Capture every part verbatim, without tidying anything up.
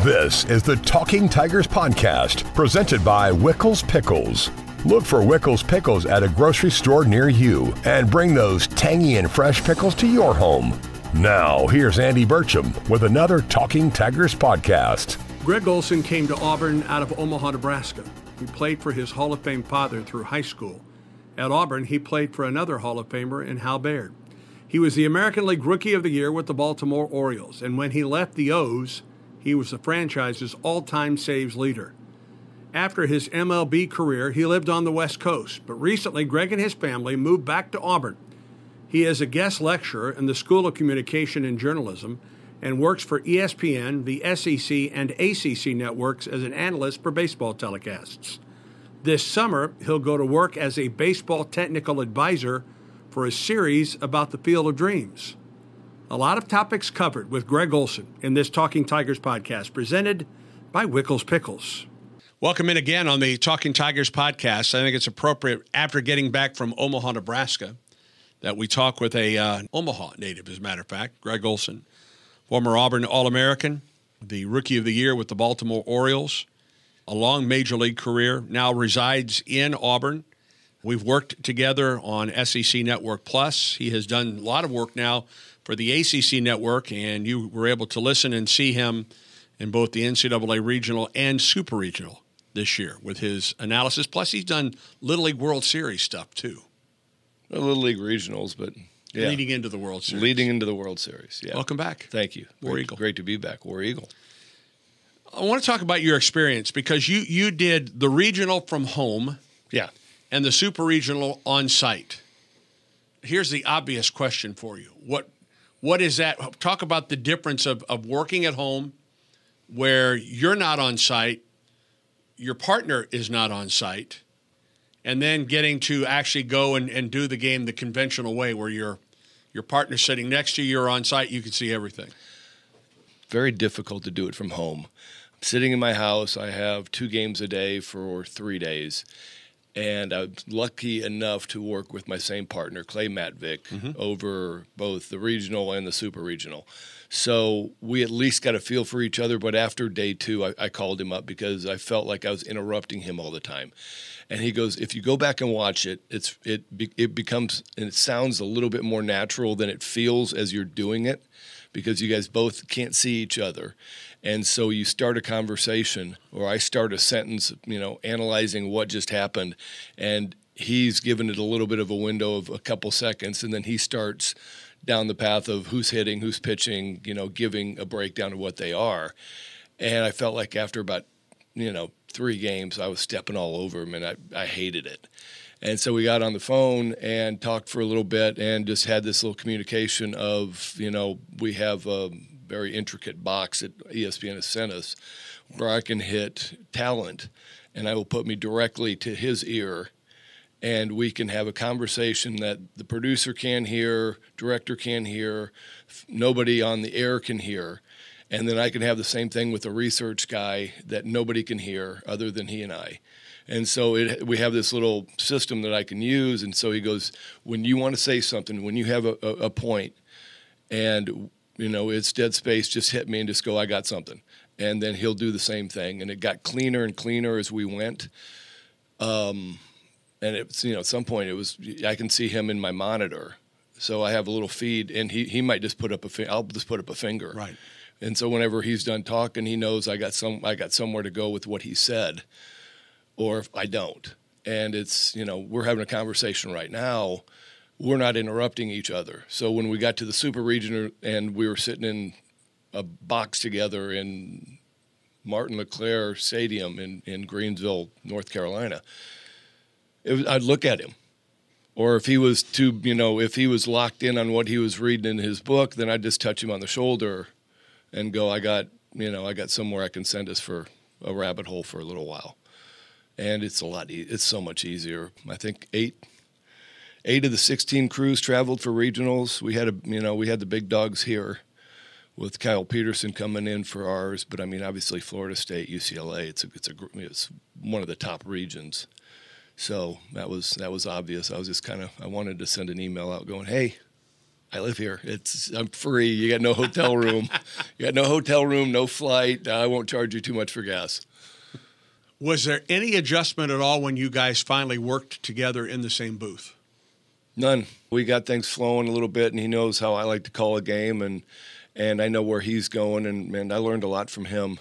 This is the Talking Tigers podcast, presented by Wickles Pickles. Look for Wickles Pickles at a grocery store near you and bring those tangy and fresh pickles to your home. Now, here's Andy Burcham with another Talking Tigers podcast. Greg Olsen came to Auburn out of Omaha, Nebraska. He played for his Hall of Fame father through high school. At Auburn, he played for another Hall of Famer in Hal Baird. He was the American League Rookie of the Year with the Baltimore Orioles, and when he left the O's, he was the franchise's all-time saves leader. After his M L B career, he lived on the West Coast, but recently Greg and his family moved back to Auburn. He is a guest lecturer in the School of Communication and Journalism and works for E S P N, the S E C, and A C C networks as an analyst for baseball telecasts. This summer, he'll go to work as a baseball technical advisor for a series about the Field of Dreams. A lot of topics covered with Greg Olsen in this Talking Tigers podcast, presented by Wickles Pickles. Welcome in again on the Talking Tigers podcast. I think it's appropriate, after getting back from Omaha, Nebraska, that we talk with a uh, Omaha native, as a matter of fact, Greg Olsen, former Auburn All-American, the Rookie of the Year with the Baltimore Orioles, a long major league career, now resides in Auburn. We've worked together on S E C Network Plus. He has done a lot of work now for the A C C Network, and you were able to listen and see him in both the N C double A Regional and Super Regional this year with his analysis. Plus, he's done Little League World Series stuff, too. Well, Little League Regionals, but yeah. Leading into the World Series. Leading into the World Series, yeah. Welcome back. Thank you. War great, Eagle. Great to be back, War Eagle. I want to talk about your experience because you, you did the regional from home. Yeah. And the Super Regional on site. Here's the obvious question for you. What What is that? Talk about the difference of, of working at home where you're not on site, your partner is not on site, and then getting to actually go and, and do the game the conventional way where your your partner's sitting next to you, you're on site, you can see everything. Very difficult to do it from home. I'm sitting in my house. I have two games a day for three days. And I'm lucky enough to work with my same partner, Clay Matvick, mm-hmm. over both the regional and the super regional. So we at least got a feel for each other. But after day two, I, I called him up because I felt like I was interrupting him all the time. And he goes, if you go back and watch it, it's it it becomes, and it sounds a little bit more natural than it feels as you're doing it, because you guys both can't see each other. And so you start a conversation, or I start a sentence, you know, analyzing what just happened, and he's given it a little bit of a window of a couple seconds, and then he starts down the path of who's hitting, who's pitching, you know, giving a breakdown of what they are. And I felt like after about, you know, three games, I was stepping all over him, and I, I hated it. And so we got on the phone and talked for a little bit and just had this little communication of, you know, we have a very intricate box that E S P N has sent us where I can hit talent, and I will put me directly to his ear, and we can have a conversation that the producer can hear, director can hear, nobody on the air can hear. And then I can have the same thing with a research guy that nobody can hear other than he and I. And so it, we have this little system that I can use. And so he goes, when you want to say something, when you have a, a, a point and, you know, it's dead space, just hit me and just go, I got something. And then he'll do the same thing. And it got cleaner and cleaner as we went. Um, and it's, you know, at some point it was, I can see him in my monitor. So I have a little feed, and he, he might just put up a fi- I'll just put up a finger. Right. And so whenever he's done talking, he knows I got some I got somewhere to go with what he said, or if I don't. And it's, you know, we're having a conversation right now. We're not interrupting each other. So when we got to the Super Regional and we were sitting in a box together in Martin LeClaire Stadium in, in Greensville, North Carolina, it was, I'd look at him. Or if he was too, you know, if he was locked in on what he was reading in his book, then I'd just touch him on the shoulder and go, I got, you know, I got somewhere I can send us for a rabbit hole for a little while. And it's a lot, e- it's so much easier. I think eight, eight of the sixteen crews traveled for regionals. We had a, you know, we had the big dogs here with Kyle Peterson coming in for ours. But I mean, obviously Florida State, U C L A, it's a, it's a, it's one of the top regions. So that was, that was obvious. I was just kind of, I wanted to send an email out going, hey, I live here. It's I'm free. You got no hotel room. You got no hotel room, no flight. I won't charge you too much for gas. Was there any adjustment at all when you guys finally worked together in the same booth? None. We got things flowing a little bit, and he knows how I like to call a game, and and I know where he's going, and, and I learned a lot from him.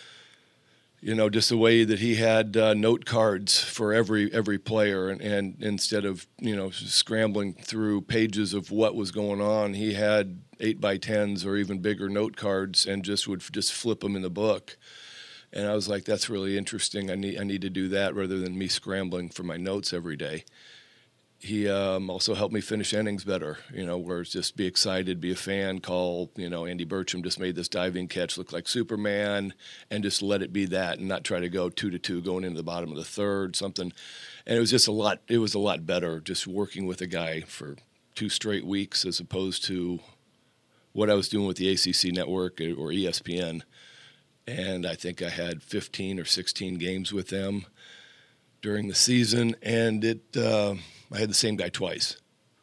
You know, just the way that he had uh, note cards for every every player, and, and instead of, you know, scrambling through pages of what was going on, he had eight by tens or even bigger note cards and just would just flip them in the book. And I was like, that's really interesting. I need I need to do that rather than me scrambling for my notes every day. He um, also helped me finish innings better, you know, where it's just be excited, be a fan, call, you know, Andy Burcham just made this diving catch look like Superman, and just let it be that and not try to go two to two going into the bottom of the third, something. And it was just a lot, it was a lot better just working with a guy for two straight weeks as opposed to what I was doing with the A C C network or E S P N. And I think I had fifteen or sixteen games with them during the season, and it, uh, I had the same guy twice.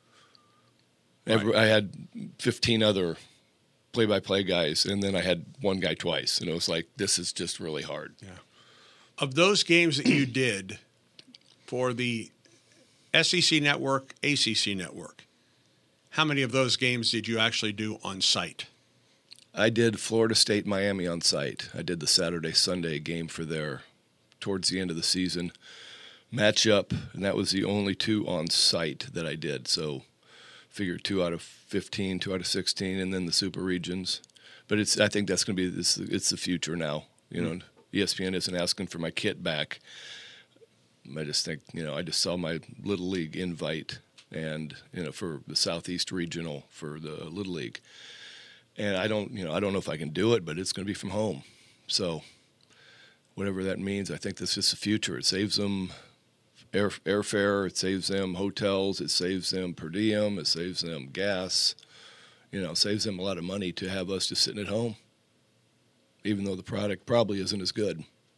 Right. Every, I had fifteen other play-by-play guys, and then I had one guy twice. And it was like, this is just really hard. Yeah. Of those games that you did for the S E C network, A C C network, how many of those games did you actually do on site? I did Florida State, Miami on site. I did the Saturday, Sunday game for there towards the end of the season matchup, and that was the only two on site that I did. So figure two out of fifteen, two out of sixteen, and then the super regions. But it's I think that's going to be this. It's the future now. You know, mm-hmm. E S P N isn't asking for my kit back. I just think, you know, I just saw my Little League invite, and, you know, for the Southeast Regional for the Little League. And I don't, you know, I don't know if I can do it, but it's going to be from home. So whatever that means, I think this is the future. It saves them air, airfare, it saves them hotels, it saves them per diem, it saves them gas. You know, it saves them a lot of money to have us just sitting at home, even though the product probably isn't as good.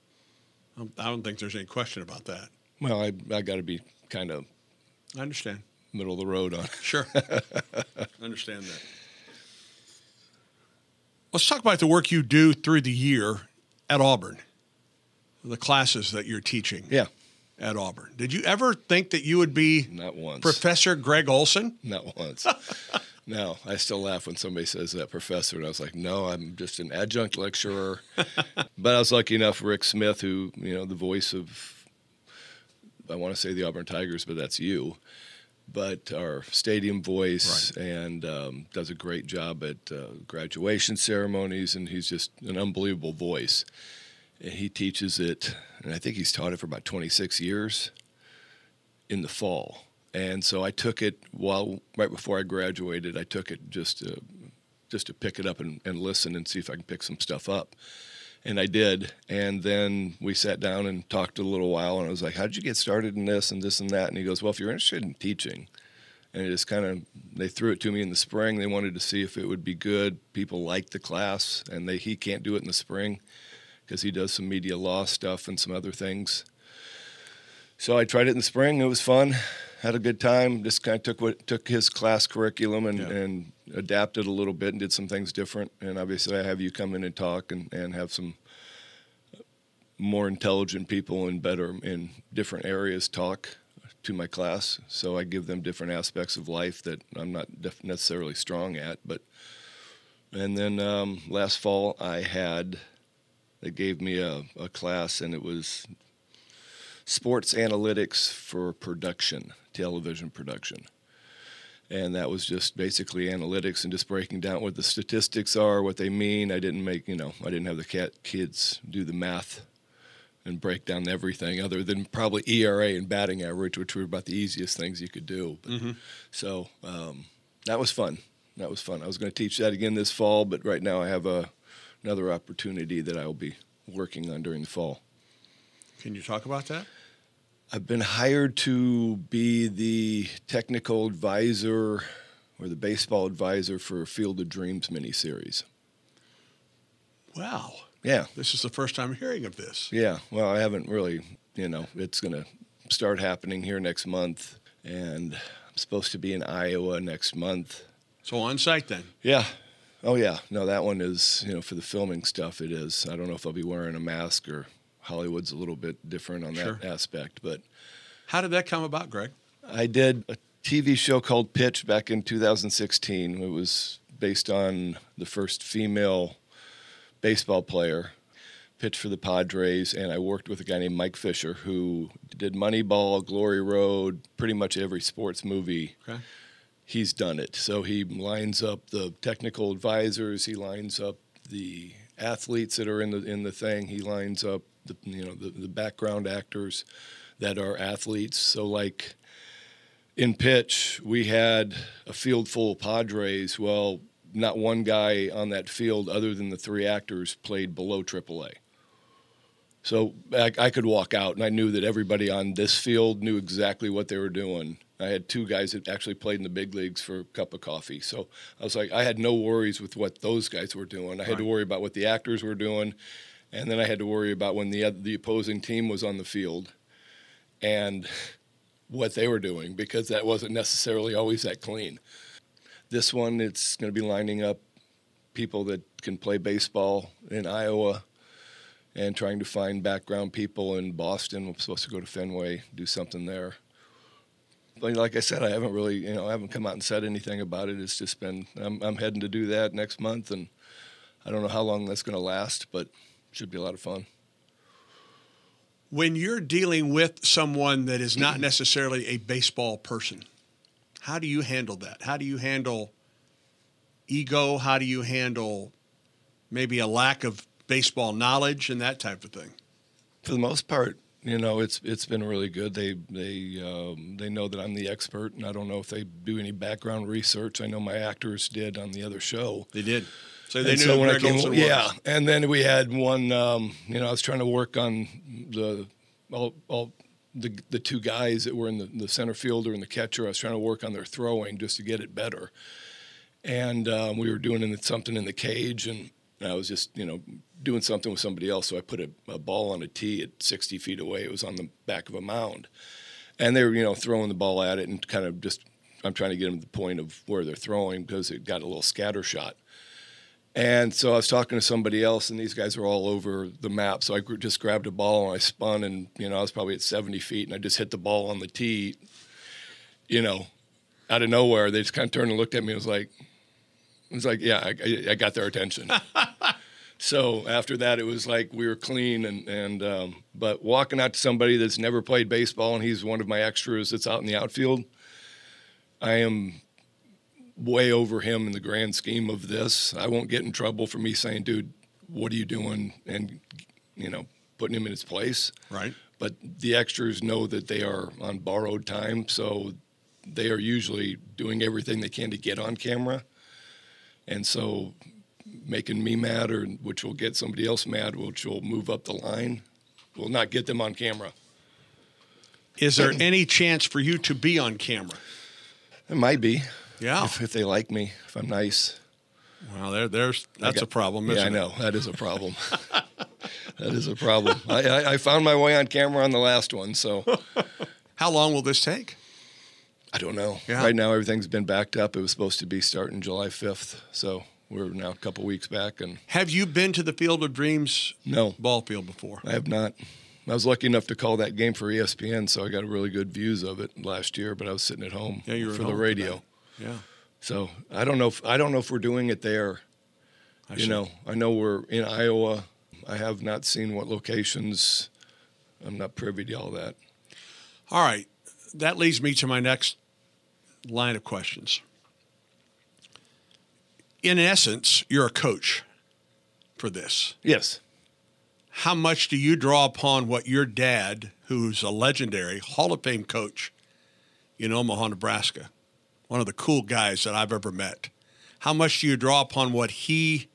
I don't think there's any question about that. Well, I I got to be kind of I understand middle of the road on it. Sure. I understand that. Let's talk about the work you do through the year at Auburn, the classes that you're teaching yeah. at Auburn. Did you ever think that you would be Not once. Professor Greg Olson? Not once. No, I still laugh when somebody says that, professor, and I was like, no, I'm just an adjunct lecturer. But I was lucky enough, Rick Smith, who, you know, the voice of, I want to say the Auburn Tigers, but that's you. But our stadium voice, right. and um, does a great job at uh, graduation ceremonies, and he's just an unbelievable voice. And he teaches it, and I think he's taught it for about twenty-six years in the fall. And so I took it while right before I graduated. I took it just to, just to pick it up and, and listen and see if I can pick some stuff up. And I did. And then we sat down and talked a little while, and I was like, how did you get started in this and this and that? And he goes, well, if you're interested in teaching. And it just kind of, they threw it to me in the spring. They wanted to see if it would be good. People liked the class, and they he can't do it in the spring because he does some media law stuff and some other things. So I tried it in the spring. It was fun. Had a good time. Just kind of took what took his class curriculum and, yeah. and adapted a little bit and did some things different. And obviously I have you come in and talk and, and have some more intelligent people and better in different areas talk to my class. So I give them different aspects of life that I'm not def- necessarily strong at. But and then um, last fall I had, they gave me a, a class, and it was sports analytics for production, television production. And that was just basically analytics and just breaking down what the statistics are, what they mean. I didn't make, you know, I didn't have the cat kids do the math and break down everything other than probably E R A and batting average, which were about the easiest things you could do. But, mm-hmm. So um, that was fun. That was fun. I was going to teach that again this fall, but right now I have a, another opportunity that I will be working on during the fall. Can you talk about that? I've been hired to be the technical advisor or the baseball advisor for Field of Dreams miniseries. Wow. Yeah. This is the first time hearing of this. Yeah. Well, I haven't really, you know, it's going to start happening here next month, and I'm supposed to be in Iowa next month. So on site then? Yeah. Oh, yeah. No, that one is, you know, for the filming stuff, it is. I don't know if I'll be wearing a mask or Hollywood's a little bit different on that Sure. aspect. But how did that come about, Greg? I did a T V show called Pitch back in two thousand sixteen. It was based on the first female baseball player, pitched for the Padres, and I worked with a guy named Mike Fisher who did Moneyball, Glory Road, pretty much every sports movie. Okay. He's done it. So he lines up the technical advisors. He lines up the athletes that are in the in the thing. He lines up the you know the, the background actors that are athletes. So like in Pitch, we had a field full of Padres. Well, not one guy on that field other than the three actors played below triple A. So I, I could walk out, and I knew that everybody on this field knew exactly what they were doing. I had two guys that actually played in the big leagues for a cup of coffee. So I was like, I had no worries with what those guys were doing. I had Right. to worry about what the actors were doing, and then I had to worry about when the the opposing team was on the field and what they were doing, because that wasn't necessarily always that clean. This one, it's going to be lining up people that can play baseball in Iowa and trying to find background people in Boston. I'm supposed to go to Fenway, do something there. But like I said, I haven't really, you know, I haven't come out and said anything about it. It's just been, I'm, I'm heading to do that next month, and I don't know how long that's going to last, but it should be a lot of fun. When you're dealing with someone that is not necessarily a baseball person, how do you handle that? How do you handle ego? How do you handle maybe a lack of baseball knowledge and that type of thing? For the most part, you know, it's it's been really good. They they um, they know that I'm the expert, and I don't know if they do any background research. I know my actors did on the other show. They did. So they And knew so who when I Greg came, Olson was. yeah, and then we had one. Um, you know, I was trying to work on the all, all the the two guys that were in the, the center fielder and the catcher. I was trying to work on their throwing just to get it better, and um, we were doing in- something in the cage, and I was just you know doing something with somebody else. So I put a, a ball on a tee at sixty feet away. It was on the back of a mound, and they were you know throwing the ball at it and kind of just. I'm trying to get them to the point of where they're throwing because it got a little scatter shot. And so I was talking to somebody else, and these guys were all over the map. So I gr- just grabbed a ball, and I spun, and, you know, I was probably at seventy feet, and I just hit the ball on the tee, you know, out of nowhere. They just kind of turned and looked at me and was like, it was like, yeah, I, I got their attention. So after that, it was like we were clean. And, and um, but walking out to somebody that's never played baseball, and he's one of my extras that's out in the outfield, I am way over him in the grand scheme of this. I won't get in trouble for me saying, dude, what are you doing? And, you know, putting him in his place. Right. But the extras know that they are on borrowed time, so they are usually doing everything they can to get on camera. And so making me mad, or which will get somebody else mad, which will move up the line, will not get them on camera. Is there any chance for you to be on camera? It might be. Yeah. If, if they like me, if I'm nice. Well, there, there's that's got- a problem, Yeah, isn't I it? know. That is a problem. That is a problem. I, I, I found my way on camera on the last one, so How long will this take? I don't know. Yeah. Right now, everything's been backed up. It was supposed to be starting July fifth, so we're now a couple weeks back. And Have you been to the Field of Dreams no, ball field before? I have not. I was lucky enough to call that game for E S P N, so I got really good views of it last year. But I was sitting at home Yeah, you were for at the home for radio. that. Yeah. So I don't know. If, I don't know if we're doing it there. I you see. know, I know we're in Iowa. I have not seen what locations. I'm not privy to all that. All right. That leads me to my next line of questions. In essence, you're a coach for this. Yes. How much do you draw upon what your dad, who's a legendary Hall of Fame coach in Omaha, Nebraska, one of the cool guys that I've ever met, how much do you draw upon what he,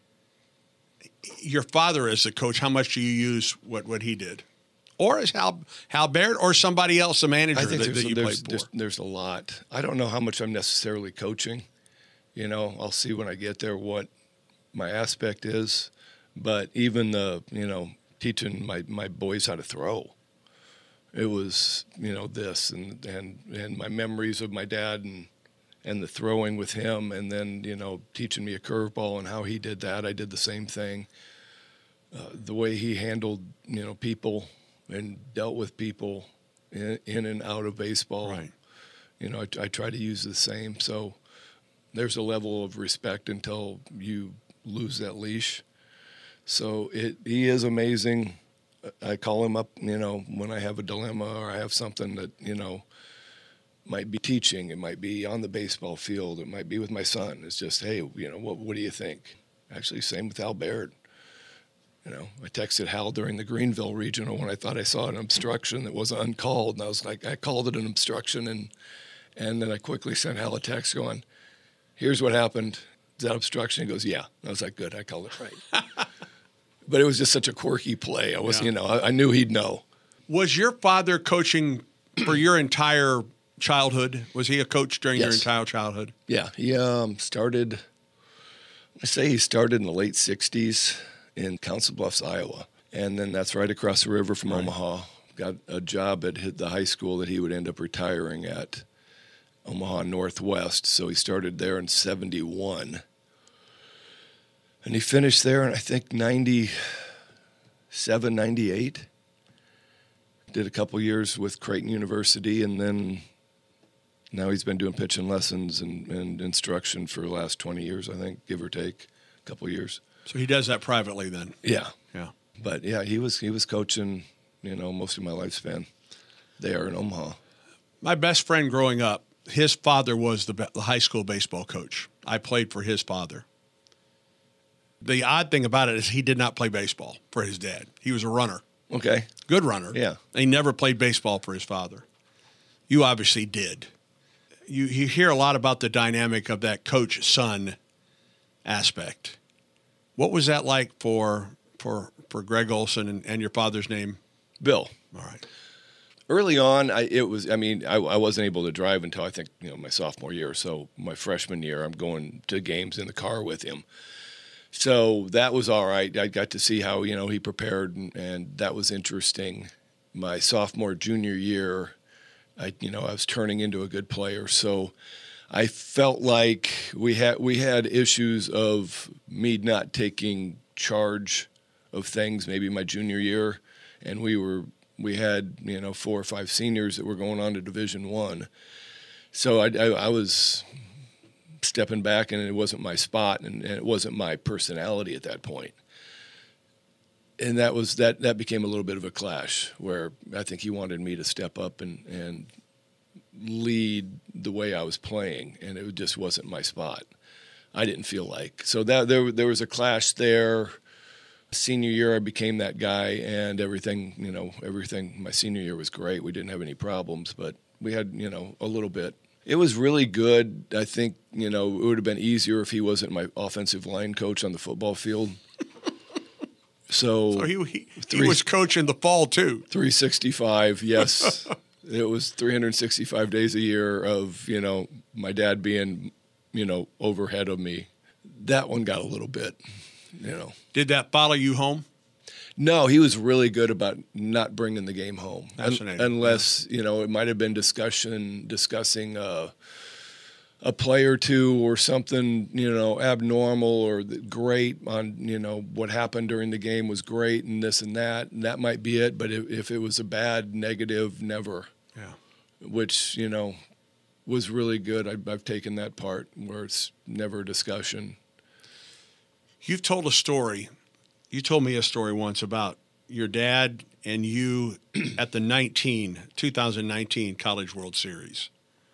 your father as a coach, how much do you use what, what he did? Or as Hal, Hal Baird or somebody else, a manager I think that, there's, that you there's, played there's, for? there's a lot. I don't know how much I'm necessarily coaching. You know, I'll see when I get there what my aspect is. But even the, you know, teaching my, my boys how to throw, it was, you know, this and, and, and my memories of my dad and and the throwing with him, and then, you know, teaching me a curveball and how he did that. I did the same thing. Uh, the way he handled, you know, people and dealt with people in, in and out of baseball. Right. You know, I, I try to use the same. So there's a level of respect until you lose that leash. So it he is amazing. I call him up, you know, when I have a dilemma or I have something that, you know, might be teaching. It might be on the baseball field. It might be with my son. It's just, hey, you know, what what do you think? Actually, same with Hal Baird. You know, I texted Hal during the Greenville Regional when I thought I saw an obstruction that was uncalled, and I was like, I called it an obstruction, and and then I quickly sent Hal a text going, here's what happened. Is that obstruction? He goes, yeah. And I was like, good, I called it right. But it was just such a quirky play. I was, yeah. you know, I, I knew he'd know. Was your father coaching for your entire childhood? Was he a coach during yes. your entire childhood? Yeah, he um, started, I say he started in the late sixties in Council Bluffs, Iowa. And then that's right across the river from right. Omaha. Got a job at the high school that he would end up retiring at, Omaha Northwest. So he started there in seventy-one. And he finished there in, I think, ninety-seven, ninety-eight. Did a couple years with Creighton University, and then now he's been doing pitching lessons and, and instruction for the last twenty years, I think, give or take, a couple years. So he does that privately then? Yeah. Yeah. But, yeah, he was he was coaching, you know, most of my lifespan there in Omaha. My best friend growing up, his father was the, the high school baseball coach. I played for his father. The odd thing about it is he did not play baseball for his dad. He was a runner. Okay. Good runner. Yeah. He never played baseball for his father. You obviously did. You, you hear a lot about the dynamic of that coach-son aspect. What was that like for for for Greg Olson and, and your father's name? Bill. All right. Early on, I, it was, I mean, I, I wasn't able to drive until I think, you know, my sophomore year. So my freshman year, I'm going to games in the car with him. So that was all right. I got to see how, you know, he prepared, and, and that was interesting. My sophomore, junior year, I, you know, I was turning into a good player. So I felt like we had we had issues of me not taking charge of things maybe my junior year, and we were we had, you know, four or five seniors that were going on to Division One. So I, I, I was stepping back, and it wasn't my spot, and, and it wasn't my personality at that point. And that was that that became a little bit of a clash where I think he wanted me to step up and, and lead the way I was playing, and it just wasn't my spot. I didn't feel like. So that there there was a clash there. Senior year, I became that guy, and everything, you know, everything. My senior year was great. We didn't have any problems, but we had, you know, a little bit. It was really good. I think, you know, it would have been easier if he wasn't my offensive line coach on the football field. So, so he, he, three, he was coaching the fall, too. three sixty-five, yes. It was three hundred sixty-five days a year of, you know, my dad being, you know, overhead of me. That one got a little bit, you know. Did that follow you home? No, he was really good about not bringing the game home. Fascinating. Un- unless, you know, it might have been discussion, discussing uh, a play or two or something, you know, abnormal or great on, you know, what happened during the game was great and this and that, and that might be it. But if, if it was a bad, negative, never. Yeah. Which, you know, was really good. I, I've taken that part where it's never a discussion. You've told a story. You told me a story once about your dad and you at the nineteen, twenty nineteen College World Series.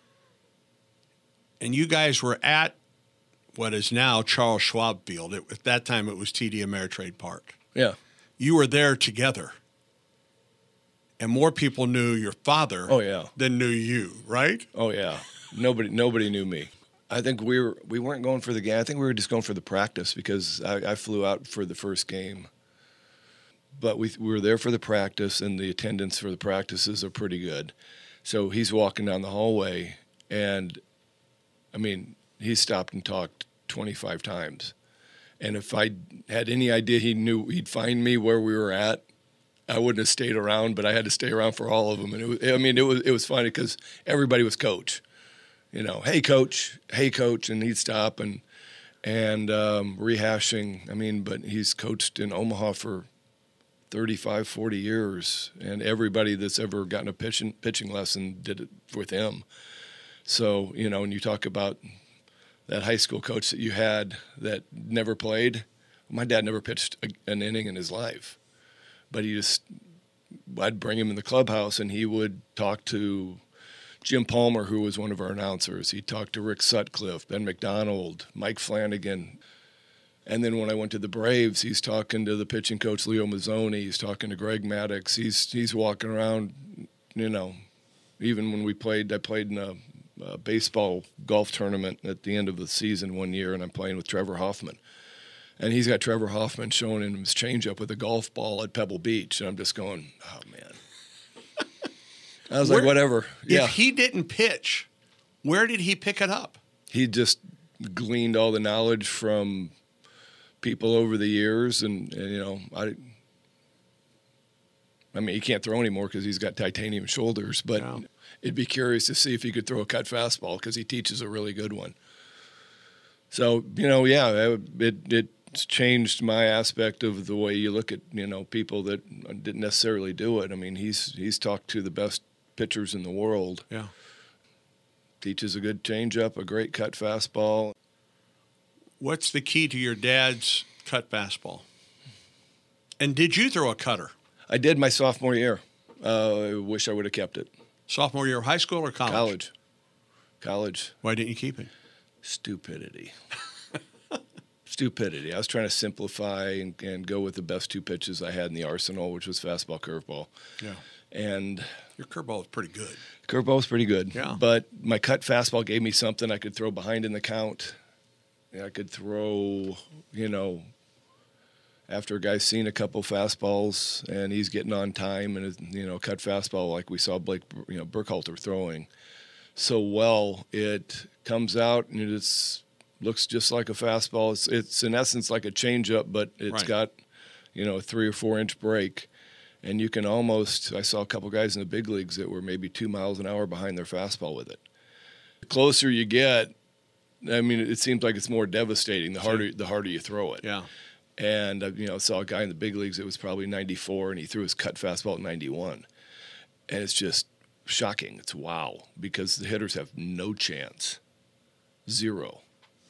And you guys were at what is now Charles Schwab Field. It, at that time, it was T D Ameritrade Park. Yeah. You were there together. And more people knew your father oh, yeah. than knew you, right? Oh, yeah. Nobody nobody knew me. I think we were we weren't going for the game. I think we were just going for the practice because I, I flew out for the first game. But we, we were there for the practice, and the attendance for the practices are pretty good. So he's walking down the hallway, and, I mean, he stopped and talked twenty-five times. And if I had any idea he knew he'd find me where we were at, I wouldn't have stayed around, but I had to stay around for all of them. And it was, I mean, it was it was funny because everybody was coach. you know, hey coach, hey coach, and he'd stop and and um, rehashing. I mean, but he's coached in Omaha for thirty-five, forty years, and everybody that's ever gotten a pitching pitching lesson did it with him. So, you know, when you talk about that high school coach that you had that never played, my dad never pitched a, an inning in his life, but he just, I'd bring him in the clubhouse and he would talk to Jim Palmer, who was one of our announcers. He'd talk to Rick Sutcliffe, Ben McDonald, Mike Flanagan. And then when I went to the Braves, he's talking to the pitching coach, Leo Mazzoni. He's talking to Greg Maddux. He's he's walking around, you know, even when we played, I played in a, a baseball golf tournament at the end of the season one year, and I'm playing with Trevor Hoffman. And he's got Trevor Hoffman showing him his changeup with a golf ball at Pebble Beach. And I'm just going, oh, man. I was where, like, whatever. If yeah. he didn't pitch, where did he pick it up? He just gleaned all the knowledge from people over the years, and, and you know, I, I mean, he can't throw anymore because he's got titanium shoulders, but wow. It'd be curious to see if he could throw a cut fastball because he teaches a really good one. So, you know, yeah, it it's changed my aspect of the way you look at, you know, people that didn't necessarily do it. I mean, he's he's talked to the best pitchers in the world. Yeah. Teaches a good changeup, a great cut fastball. What's the key to your dad's cut fastball? And did you throw a cutter? I did my sophomore year. Uh, I wish I would have kept it. Sophomore year of high school or college? College. College. Why didn't you keep it? Stupidity. Stupidity. I was trying to simplify and, and go with the best two pitches I had in the arsenal, which was fastball, curveball. Yeah. And your curveball was pretty good. Curveball was pretty good. Yeah. But my cut fastball gave me something I could throw behind in the count. I could throw, you know, after a guy's seen a couple fastballs and he's getting on time and, his, you know, cut fastball like we saw Blake, you know, Burkhalter throwing so well, it comes out and it looks just like a fastball. It's, it's in essence like a changeup, but it's right. got, you know, a three or four inch break. And you can almost, I saw a couple guys in the big leagues that were maybe two miles an hour behind their fastball with it. The closer you get, I mean, it seems like it's more devastating the harder the harder you throw it. Yeah. And, uh, you know, I saw a guy in the big leagues that was probably ninety-four, and he threw his cut fastball at ninety-one. And it's just shocking. It's wow, because the hitters have no chance, zero,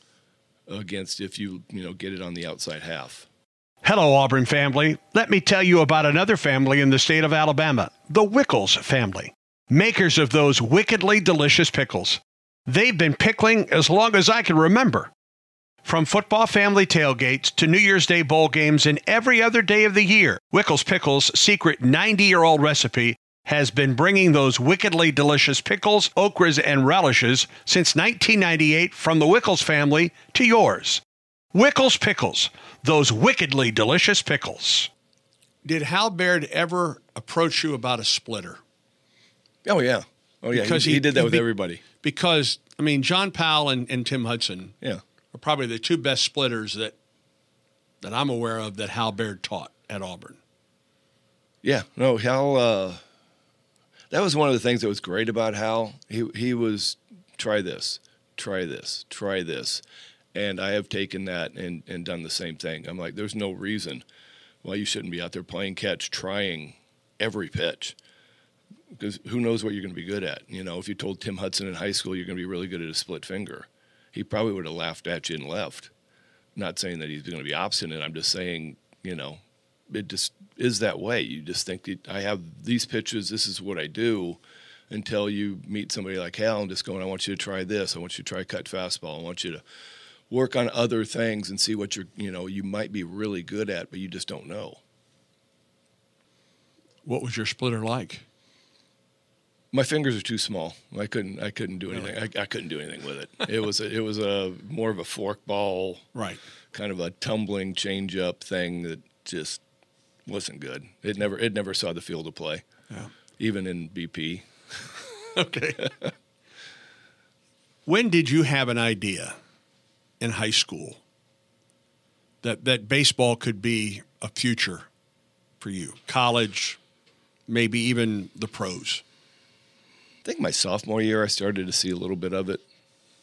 against if you, you know, get it on the outside half. Hello, Auburn family. Let me tell you about another family in the state of Alabama, the Wickles family, makers of those wickedly delicious pickles. They've been pickling as long as I can remember. From football family tailgates to New Year's Day bowl games and every other day of the year, Wickles Pickles' secret ninety-year-old recipe has been bringing those wickedly delicious pickles, okras, and relishes since nineteen ninety-eight from the Wickles family to yours. Wickles Pickles, those wickedly delicious pickles. Did Hal Baird ever approach you about a splitter? Oh, yeah. Oh, yeah. Because he, he, he did that with be, everybody. Because, I mean, John Powell and, and Tim Hudson yeah. are probably the two best splitters that that I'm aware of that Hal Baird taught at Auburn. Yeah. No, Hal, uh, that was one of the things that was great about Hal. He, he was, try this, try this, try this. And I have taken that and, and done the same thing. I'm like, there's no reason why you shouldn't be out there playing catch, trying every pitch. Because who knows what you're going to be good at. You know, if you told Tim Hudson in high school you're going to be really good at a split finger, he probably would have laughed at you and left. Not saying that he's going to be obstinate. I'm just saying, you know, it just is that way. You just think that I have these pitches, this is what I do, until you meet somebody like Hal and just going, I want you to try this. I want you to try cut fastball. I want you to work on other things and see what you're, you know, you might be really good at, but you just don't know. What was your splitter like? My fingers are too small. I couldn't. I couldn't do anything. Really? I, I couldn't do anything with it. It was. A, it was a more of a fork ball, right? Kind of a tumbling change-up thing that just wasn't good. It never. It never saw the field of play. Yeah. Even in B P. Okay. When did you have an idea in high school that that baseball could be a future for you? College, maybe even the pros. I think my sophomore year I started to see a little bit of it.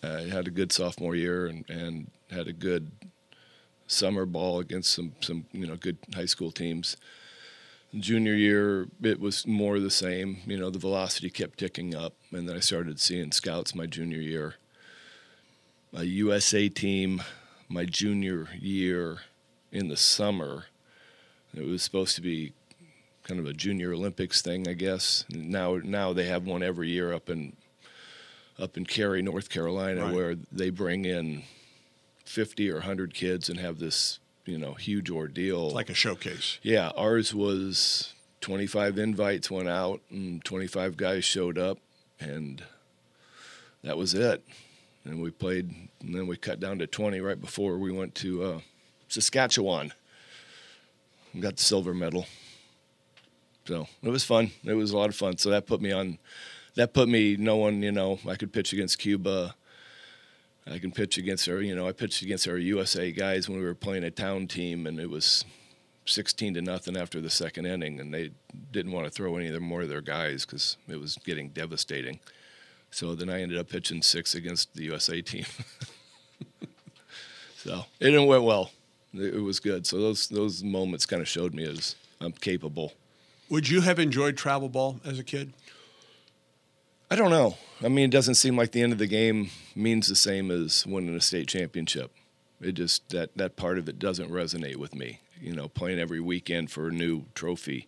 I had a good sophomore year and, and had a good summer ball against some, some you know good high school teams. Junior year, it was more the same. You know, the velocity kept ticking up, and then I started seeing scouts my junior year. A U S A team my junior year in the summer. It was supposed to be kind of a junior Olympics thing, I guess. Now, now they have one every year up in up in Cary, North Carolina, right. where they bring in fifty or one hundred kids and have this, you know, huge ordeal. It's like a showcase. Yeah, ours was twenty-five invites went out and twenty-five guys showed up, and that was it. And we played, and then we cut down to twenty right before we went to uh, Saskatchewan. We got the silver medal. So it was fun. It was a lot of fun. So that put me on, that put me knowing, you know, I could pitch against Cuba. I can pitch against our, you know, I pitched against our U S A guys when we were playing a town team, and it was sixteen to nothing after the second inning, and they didn't want to throw any of their, more of their guys because it was getting devastating. So then I ended up pitching six against the U S A team. So it didn't went well. It, it was good. So those those moments kind of showed me as I'm capable. Would you have enjoyed travel ball as a kid? I don't know. I mean, it doesn't seem like the end of the game means the same as winning a state championship. It just, that, that part of it doesn't resonate with me. You know, playing every weekend for a new trophy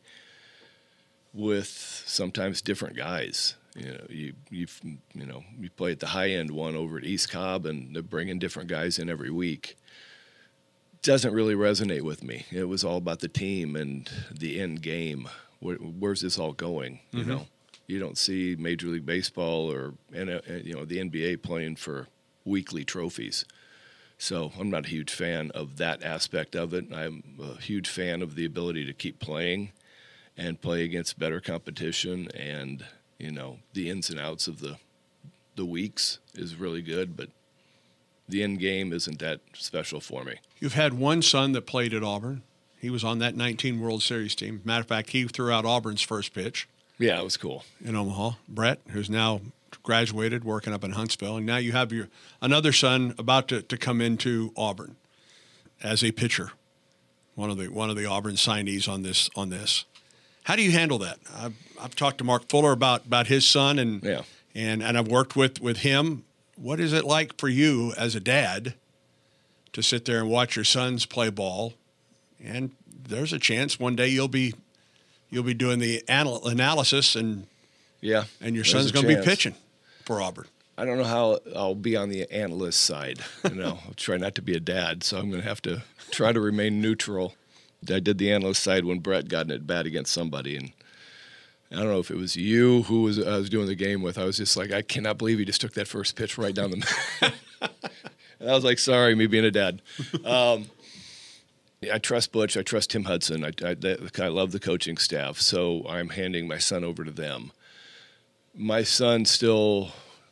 with sometimes different guys. You know, you you you know, you play at the high end one over at East Cobb, and they're bringing different guys in every week. Doesn't really resonate with me. It was all about the team and the end game. Where, where's this all going? You mm-hmm. know, you don't see Major League Baseball or you know the N B A playing for weekly trophies. So I'm not a huge fan of that aspect of it. I'm a huge fan of the ability to keep playing and play against better competition, and you know the ins and outs of the the weeks is really good, but the end game isn't that special for me. You've had one son that played at Auburn. He was on that nineteen World Series team. Matter of fact, he threw out Auburn's first pitch. Yeah, it was cool. In Omaha. Brett, who's now graduated, working up in Huntsville. And now you have your another son about to, to come into Auburn as a pitcher, one of the one of the Auburn signees on this on this. How do you handle that? I've, I've talked to Mark Fuller about, about his son, and, yeah. and and I've worked with, with him. What is it like for you as a dad to sit there and watch your sons play ball? And there's a chance one day you'll be you'll be doing the anal- analysis, and yeah, and your son's going to be pitching for Auburn. I don't know how I'll be on the analyst side. You know, I'll try not to be a dad, so I'm going to have to try to remain neutral. I did the analyst side when Brett got in at bat against somebody, and I don't know if it was you who was I was doing the game with. I was just like, I cannot believe he just took that first pitch right down the middle. And I was like, sorry, me being a dad. Um, I trust Butch. I trust Tim Hudson. I, I, I love the coaching staff, so I'm handing my son over to them. My son still,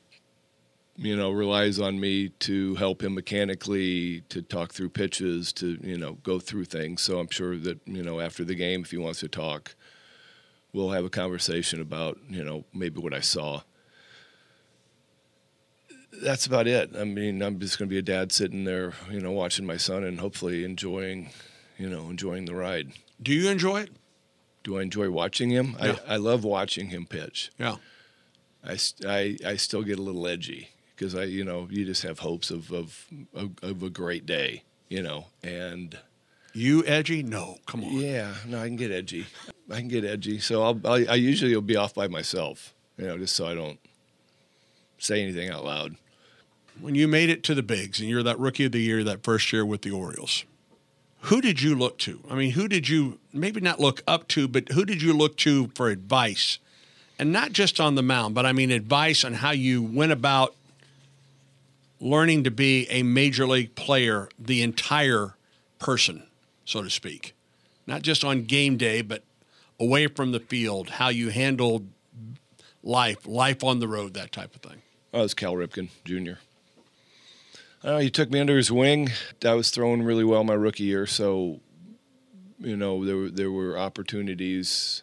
you know, relies on me to help him mechanically, to talk through pitches, to, you know, go through things. So I'm sure that, you know, after the game, if he wants to talk, we'll have a conversation about, you know, maybe what I saw. That's about it. I mean, I'm just going to be a dad sitting there, you know, watching my son and hopefully enjoying, you know, enjoying the ride. Do you enjoy it? Do I enjoy watching him? Yeah. I, I love watching him pitch. Yeah. I, I, I still get a little edgy because, I, you know, you just have hopes of, of, of, of a great day, you know, and... You edgy? No, come on. Yeah, no, I can get edgy. I can get edgy. So I'll, I'll, I usually will be off by myself, you know, just so I don't say anything out loud. When you made it to the bigs and you're that rookie of the year that first year with the Orioles, who did you look to? I mean, who did you maybe not look up to, but who did you look to for advice? And not just on the mound, but I mean advice on how you went about learning to be a major league player, the entire person, so to speak. Not just on game day, but away from the field, how you handled life, life on the road, that type of thing. Oh, it was Cal Ripken, Junior Uh, he took me under his wing. I was throwing really well my rookie year, so, you know, there were, there were opportunities,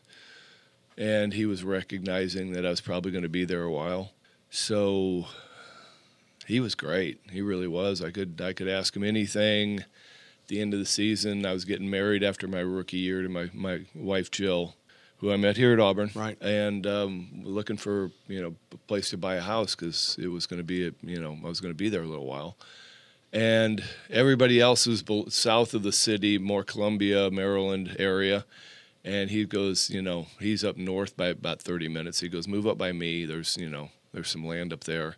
and he was recognizing that I was probably going to be there a while. So He was great. He really was. I could I could ask him anything. At the end of the season, I was getting married after my rookie year to my, my wife, Jill, who I met here at Auburn. Right. And um, looking for, you know, a place to buy a house because it was going to be, a, you know, I was going to be there a little while. And everybody else was south of the city, more Columbia, Maryland area. And he goes, you know, he's up north by about thirty minutes. He goes, move up by me. There's, you know, there's some land up there.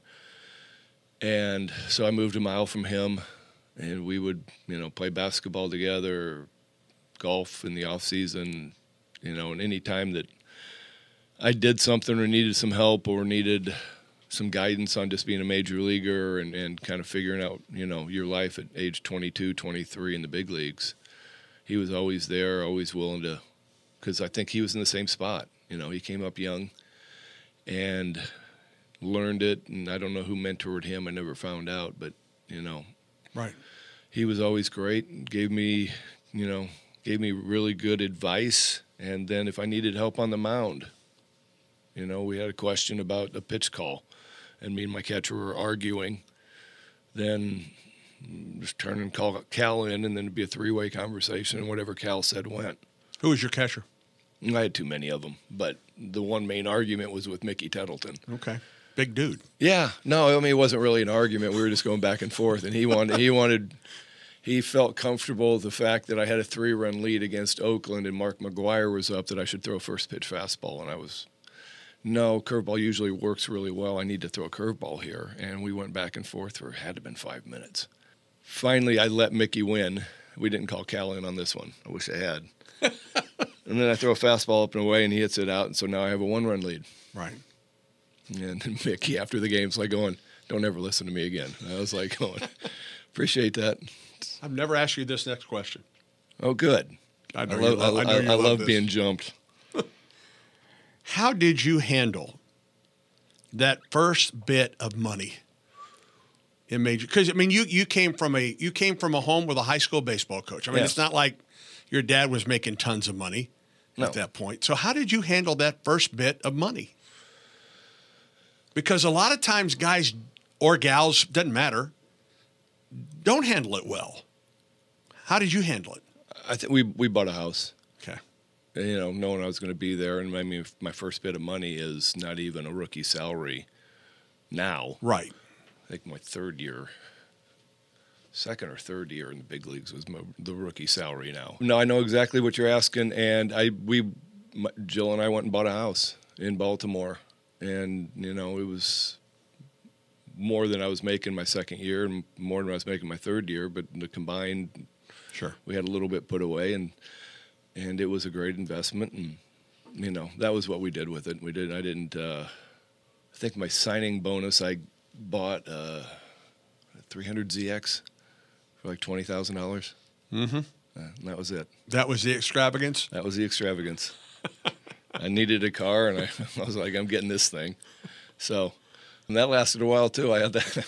And so I moved a mile from him, and we would, you know, play basketball together, golf in the off season, you know, and any time that I did something or needed some help or needed some guidance on just being a major leaguer and, and kind of figuring out, you know, your life at age twenty-two, twenty-three in the big leagues, he was always there, always willing to, because I think he was in the same spot. You know, he came up young and learned it, and I don't know who mentored him. I never found out, but, you know. Right. He was always great, gave me, you know, gave me really good advice, and then if I needed help on the mound, you know, we had a question about a pitch call, and me and my catcher were arguing, then just turn and call Cal in, and then it'd be a three-way conversation, and whatever Cal said went. Who was your catcher? I had too many of them, but the one main argument was with Mickey Tettleton. Okay. Big dude. Yeah. No, I mean, it wasn't really an argument. We were just going back and forth, and he wanted, he wanted, he felt comfortable with the fact that I had a three-run lead against Oakland and Mark McGuire was up that I should throw a first-pitch fastball, and I was, no, curveball usually works really well. I need to throw a curveball here, and we went back and forth for, it had to have been five minutes. Finally, I let Mickey win. We didn't call Cal in on this one. I wish I had. And then I throw a fastball up and away, and he hits it out, and so now I have a one-run lead. Right. And Mickey, after the game's like going, don't ever listen to me again. I was like going, appreciate that. I've never asked you this next question. Oh, good. I know I you love, love, I I, know I, you I love love this. being jumped. How did you handle that first bit of money in major? Because I mean, you you came from a you came from a home with a high school baseball coach. I mean, Yes. It's not like your dad was making tons of money No. at that point. So how did you handle that first bit of money? Because a lot of times guys or gals, doesn't matter, don't handle it well. How did you handle it? I think we we bought a house. Okay. And, you know, knowing I was going to be there, and I mean, my first bit of money is not even a rookie salary now. Right. I think my third year, second or third year in the big leagues was my, the rookie salary now. No, I know exactly what you're asking, and I we my, Jill and I went and bought a house in Baltimore, and you know it was more than I was making my second year and more than I was making my third year, but the combined, Sure. we had a little bit put away, and and it was a great investment, and you know that was what we did with it. We did. I didn't. Uh, I think my signing bonus, I bought uh, a three hundred Z X for like twenty thousand dollars. Mm-hmm. Uh, and that was it. That was the extravagance? That was the extravagance. I needed a car, and I, I was like, I'm getting this thing. So, and that lasted a while too. I had that.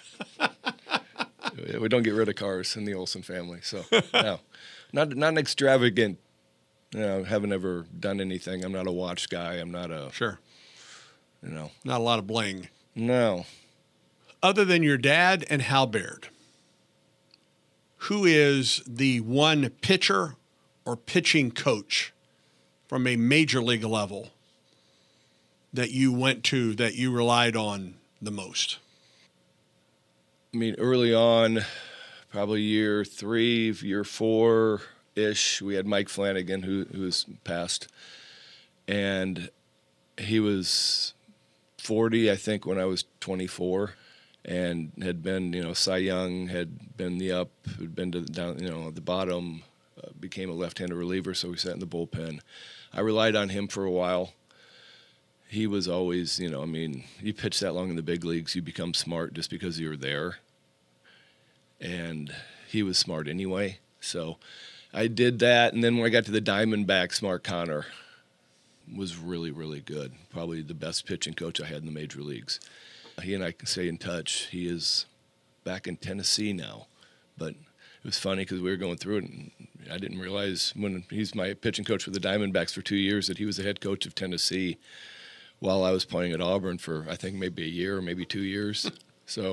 We don't get rid of cars in the Olsen family, so no, not not an extravagant. You know, haven't ever done anything. I'm not a watch guy. I'm not a Sure. you know. Not a lot of bling. No, Other than your dad and Hal Baird, who is the one pitcher or pitching coach from a major league level that you went to, that you relied on the most? I mean early on, probably year three, year four ish, we had Mike Flanagan, who who was passed, and he was forty, I think, when I was twenty-four, and had been, you know, Cy Young, had been the up, had been to the down, you know, at the bottom, uh, became a left-handed reliever, so we sat in the bullpen. I relied on him for a while. He was always, you know, I mean, you pitch that long in the big leagues, you become smart just because you're there. And he was smart anyway. So I did that. And then when I got to the Diamondbacks, Mark Connor was really, really good. Probably the best pitching coach I had in the major leagues. He and I can stay in touch. He is back in Tennessee now. But it was funny because we were going through it, and I didn't realize when he's my pitching coach for the Diamondbacks for two years that he was the head coach of Tennessee while I was playing at Auburn for, I think, maybe a year or maybe two years. So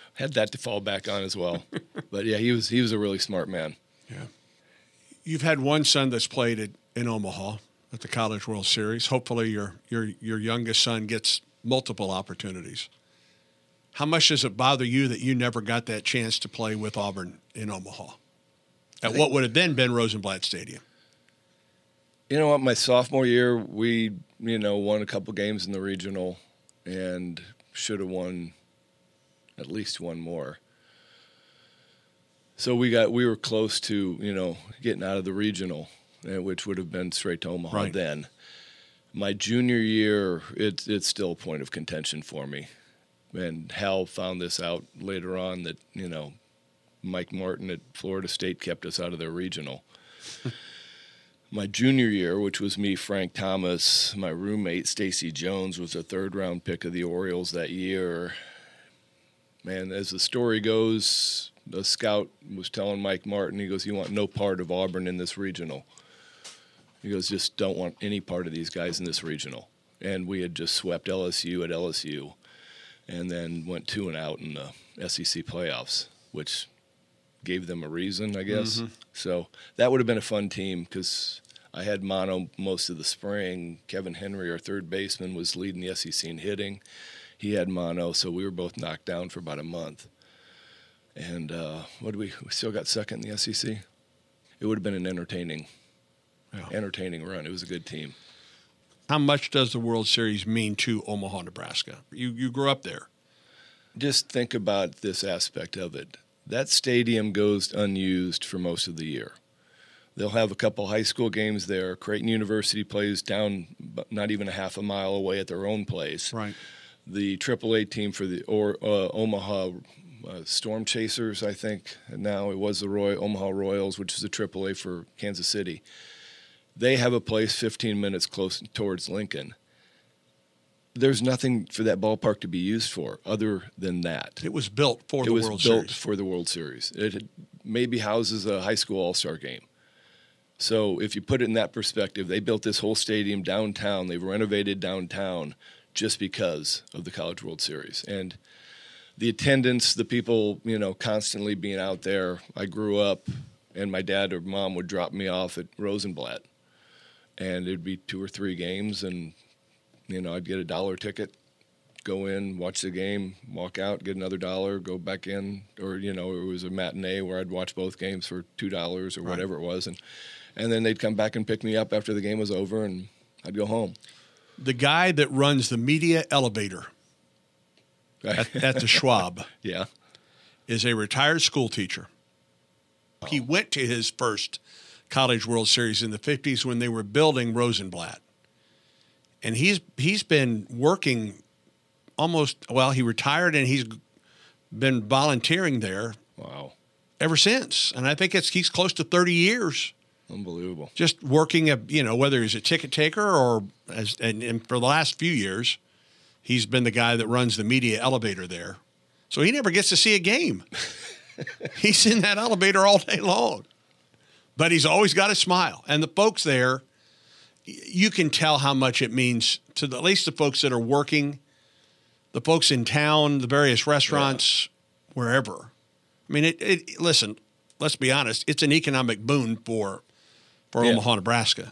had that to fall back on as well. But yeah, he was he was a really smart man. Yeah. You've had one son that's played at, in Omaha at the College World Series. Hopefully your your your youngest son gets multiple opportunities. How much does it bother you that you never got that chance to play with Auburn in Omaha at what would have then been Rosenblatt Stadium? You know what? My sophomore year, we you know won a couple games in the regional, and should have won at least one more. So we got we were close to you know getting out of the regional, which would have been straight to Omaha right. then. My junior year, it's it's still a point of contention for me. And Hal found this out later on that, you know, Mike Martin at Florida State kept us out of their regional. My junior year, which was me, Frank Thomas, my roommate, Stacy Jones, was a third-round pick of the Orioles that year. Man, as the story goes, the scout was telling Mike Martin, he goes, you want no part of Auburn in this regional. He goes, just don't want any part of these guys in this regional. And we had just swept L S U at L S U. And then went two and out in the S E C playoffs, which gave them a reason, I guess. Mm-hmm. So that would have been a fun team because I had mono most of the spring. Kevin Henry, our third baseman, was leading the S E C in hitting. He had mono, so we were both knocked down for about a month. And uh, what did we? We still got second in the S E C. It would have been an entertaining, yeah. entertaining run. It was a good team. How much does the World Series mean to Omaha, Nebraska? You you grew up there. Just think about this aspect of it. That stadium goes unused for most of the year. They'll have a couple high school games there. Creighton University plays down not even a half a mile away at their own place. Right. The triple A team for the or, uh, Omaha uh, Storm Chasers, I think, now it was the Roy, Omaha Royals, which is a triple A for Kansas City. They have a place fifteen minutes close towards Lincoln. There's nothing for that ballpark to be used for other than that. It was built for the World Series. It was built for the World Series. It maybe houses a high school all-star game. So if you put it in that perspective, they built this whole stadium downtown. They've renovated downtown just because of the College World Series. And the attendance, the people, you know, constantly being out there. I grew up, and my dad or mom would drop me off at Rosenblatt. And it'd be two or three games, and, you know, I'd get a dollar ticket, go in, watch the game, walk out, get another dollar, go back in. Or, you know, it was a matinee where I'd watch both games for two dollars or whatever right. it was. And, and then they'd come back and pick me up after the game was over, and I'd go home. The guy that runs the media elevator at, at the Schwab yeah. is a retired school teacher. Oh. He went to his first College World Series in the fifties when they were building Rosenblatt. And he's he's been working almost, well, he retired and he's been volunteering there. Wow. Ever since. And I think it's he's close to thirty years. Unbelievable. Just working, a, you know, whether he's a ticket taker or, as and, and for the last few years, he's been the guy that runs the media elevator there. So he never gets to see a game. He's in that elevator all day long. But he's always got a smile. And the folks there, you can tell how much it means to the, at least the folks that are working, the folks in town, the various restaurants, yeah. wherever. I mean, it, it. listen, let's be honest. It's an economic boon for for yeah. Omaha, Nebraska.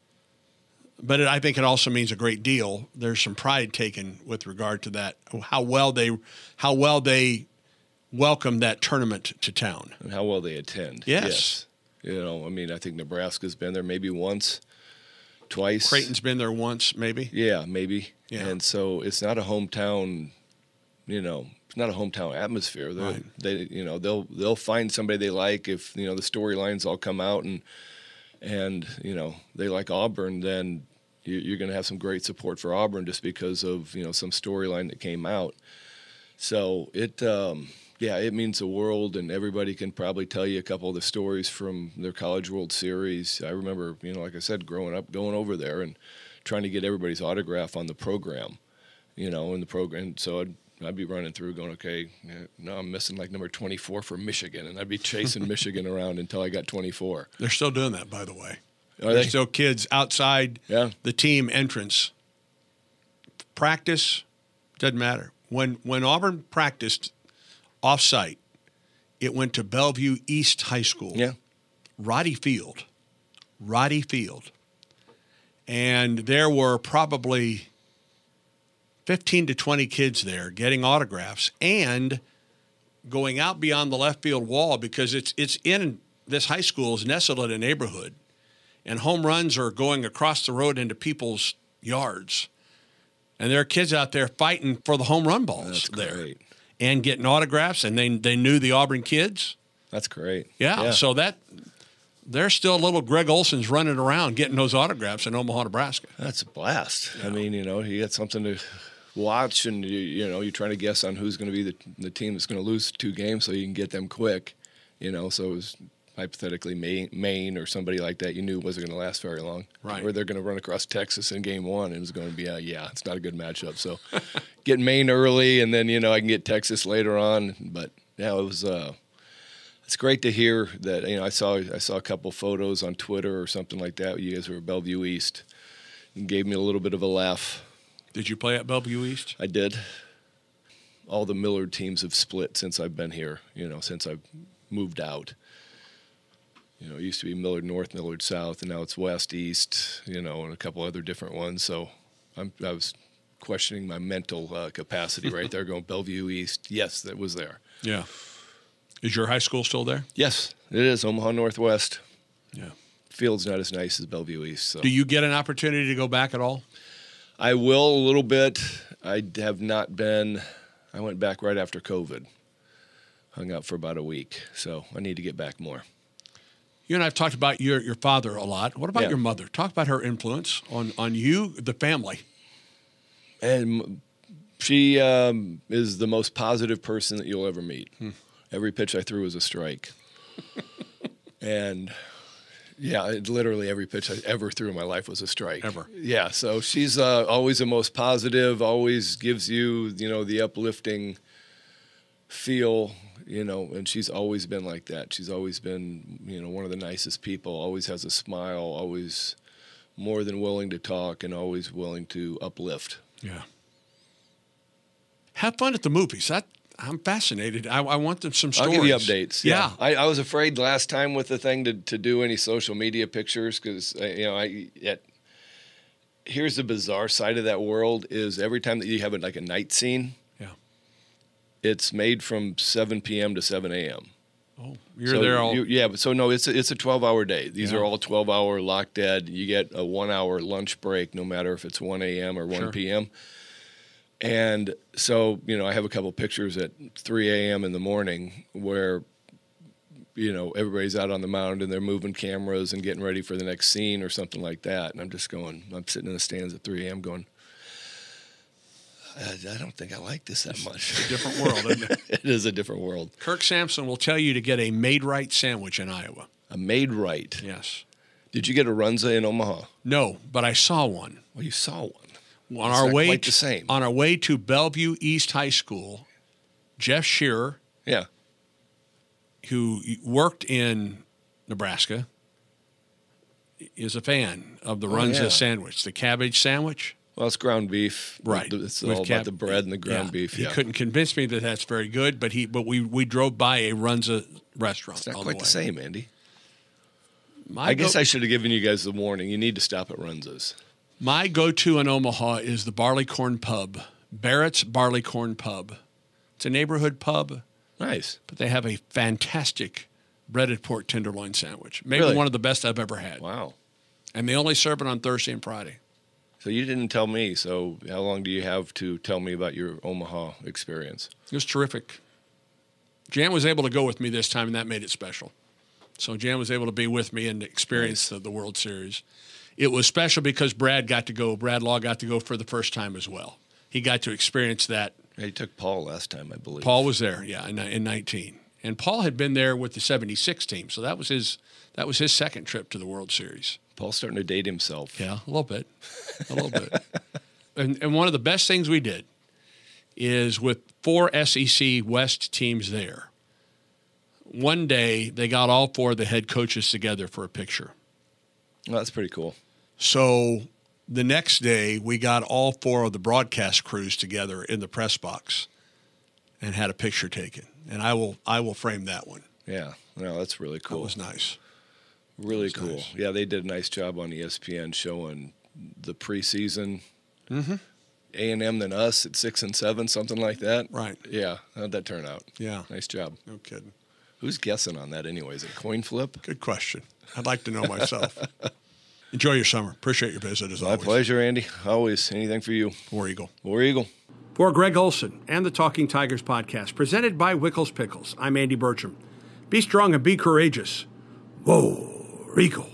But it, I think it also means a great deal. There's some pride taken with regard to that, how well they how well they welcome that tournament to town. And how well they attend. Yes. yes. You know, I mean, I think Nebraska's been there maybe once, twice. Creighton's been there once, maybe. Yeah, maybe. Yeah. And so it's not a hometown, you know, it's not a hometown atmosphere. Right. They, you know, they'll they'll find somebody they like if, you know, the storylines all come out and and you know they like Auburn, then you're going to have some great support for Auburn just because of, you know, some storyline that came out. So it. Um, Yeah, it means the world, and everybody can probably tell you a couple of the stories from their College World Series. I remember, you know, like I said, growing up, going over there and trying to get everybody's autograph on the program, you know, in the program. So I'd, I'd be running through going, okay, no, I'm missing like number twenty-four for Michigan, and I'd be chasing Michigan around until I got twenty-four. They're still doing that, by the way. Are There's they? still kids outside yeah. the team entrance. Practice, doesn't matter. When when Auburn practiced, off-site. It went to Bellevue East High School. Yeah. Roddy Field. Roddy Field. And there were probably fifteen to twenty kids there getting autographs and going out beyond the left field wall because it's it's in this high school is nestled in a neighborhood, and home runs are going across the road into people's yards. And there are kids out there fighting for the home run balls. That's there great. And getting autographs, and they they knew the Auburn kids. That's great. Yeah, yeah. so that there's still little Greg Olson's running around getting those autographs in Omaha, Nebraska. That's a blast. Yeah. I mean, you know, you got something to watch, and you, you know, you're trying to guess on who's going to be the the team that's going to lose two games, so you can get them quick. You know, so it was hypothetically Maine, Maine or somebody like that. You knew it wasn't going to last very long. Right. Or they're going to run across Texas in game one, and it was going to be, uh, yeah, it's not a good matchup. So get Maine early, and then you know I can get Texas later on. But yeah, it was. Uh, It's great to hear that. You know, I saw I saw a couple photos on Twitter or something like that. You guys were at Bellevue East, and gave me a little bit of a laugh. Did you play at Bellevue East? I did. All the Millard teams have split since I've been here. You know, since I've moved out. You know, it used to be Millard North, Millard South, and now it's West, East. You know, and a couple other different ones. So I'm, I was questioning my mental uh, capacity right there, going Bellevue East. Yes, that was there. Yeah. Is your high school still there? Yes, it is Omaha Northwest. Yeah. Field's not as nice as Bellevue East. So. Do you get an opportunity to go back at all? I will a little bit. I have not been. I went back right after COVID. Hung out for about a week, so I need to get back more. You and I have talked about your, your father a lot. What about Yeah. your mother? Talk about her influence on, on you, the family. And she um, is the most positive person that you'll ever meet. Hmm. Every pitch I threw was a strike. And, yeah, it, literally every pitch I ever threw in my life was a strike. Ever. Yeah, so she's uh, always the most positive, always gives you, you know, the uplifting feel, you know, and she's always been like that. She's always been, you know, one of the nicest people, always has a smile, always more than willing to talk, and always willing to uplift. Yeah. Have fun at the movies. That I'm fascinated. I, I want them some stories. I'll give you updates. Yeah. yeah. I, I was afraid last time with the thing to, to do any social media pictures because, you know, I at, here's the bizarre side of that world is every time that you have a, like a night scene, Yeah. it's made from seven p.m. to seven a.m. Oh, you're So there all. you- yeah, but so no, it's a, it's a twelve-hour day. These Yeah. are all twelve-hour lock dead. You get a one-hour lunch break no matter if it's one a.m. or Sure. one p.m. And so, you know, I have a couple pictures at three a.m. in the morning where, you know, everybody's out on the mound and they're moving cameras and getting ready for the next scene or something like that. And I'm just going, I'm sitting in the stands at three a.m. going, I, I don't think I like this that much. It's a different world, isn't it? It is a different world. Kirk Sampson will tell you to get a made-right sandwich in Iowa. A made right. Yes. Did you get a Runza in Omaha? No, but I saw one. Well, you saw one. On It's our not way quite to, the same. on our way to Bellevue East High School, Jeff Shearer, Yeah. who worked in Nebraska, is a fan of the Oh, Runza yeah. sandwich, the cabbage sandwich. Well, it's ground beef. Right. It's With all cab- about the bread and the ground yeah. beef. He Yeah. couldn't convince me that that's very good, but he but we we drove by a Runza restaurant. It's not on quite the way. same, Andy. My I guess go- I should have given you guys the warning. You need to stop at Runza's. My go-to in Omaha is the Barleycorn Pub, Barrett's Barleycorn Pub. It's a neighborhood pub, Nice. but they have a fantastic breaded pork tenderloin sandwich. Maybe Really? one of the best I've ever had. Wow. And they only serve it on Thursday and Friday. So you didn't tell me. So how long do you have to tell me about your Omaha experience? It was terrific. Jan was able to go with me this time, and that made it special. So Jan was able to be with me and experience the, the World Series. It was special because Brad got to go. Brad Law got to go for the first time as well. He got to experience that. Yeah, you took Paul last time, I believe. Paul was there, yeah, in, in nineteen. And Paul had been there with the seventy-six team, so that was his that was his second trip to the World Series. Paul's starting to date himself. Yeah, a little bit, a little bit. And, and one of the best things we did is with four S E C West teams there. One day they got all four of the head coaches together for a picture. Well, that's pretty cool. So the next day we got all four of the broadcast crews together in the press box. and had a picture taken. And I will I will frame that one. Yeah, no, that's really cool. That was nice. Really was cool. nice. Yeah, they did a nice job on E S P N showing the preseason. Mm-hmm. A and M than us at six and seven, something like that. Right. Yeah, how'd that turn out? Yeah. Nice job. No kidding. Who's guessing on that anyways? A coin flip? Good question. I'd like to know myself. Enjoy your summer. Appreciate your visit as My always. pleasure, Andy. Always. Anything for you. War Eagle. War Eagle. For Greg Olson and the Talking Tigers podcast, presented by Wickles Pickles, I'm Andy Burcham. Be strong and be courageous. Whoa, Eagle.